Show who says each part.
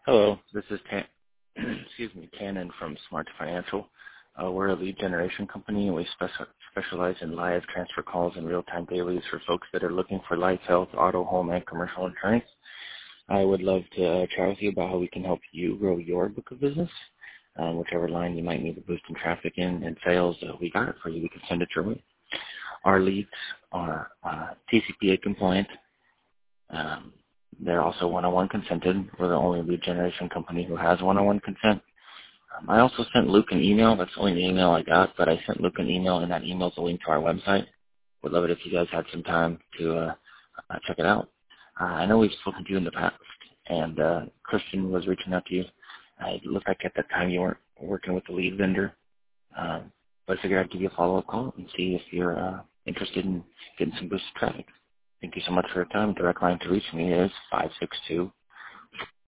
Speaker 1: Hello, this is Tannen from Smart Financial. We're a lead generation company, and we specialize in live transfer calls and real-time dailies for folks that are looking for life, health, auto, home, and commercial insurance. I would love to chat with you about how we can help you grow your book of business. Whichever line you might need to boost in traffic and sales, we got it for you. We can send it your way. Our leads are TCPA compliant. They're also one-on-one consented. We're the only lead generation company who has one-on-one consent. I also sent Luke an email. That's the only email I got, but I sent Luke an email, and that email's a link to our website. Would love it if you guys had some time to check it out. I know we've spoken to you in the past, and Christian was reaching out to you. It looked like at that time you weren't working with the lead vendor, but I figured I'd give you a follow-up call and see if you're interested in getting some boosted traffic. Thank you so much for your time. Direct line to reach me is 562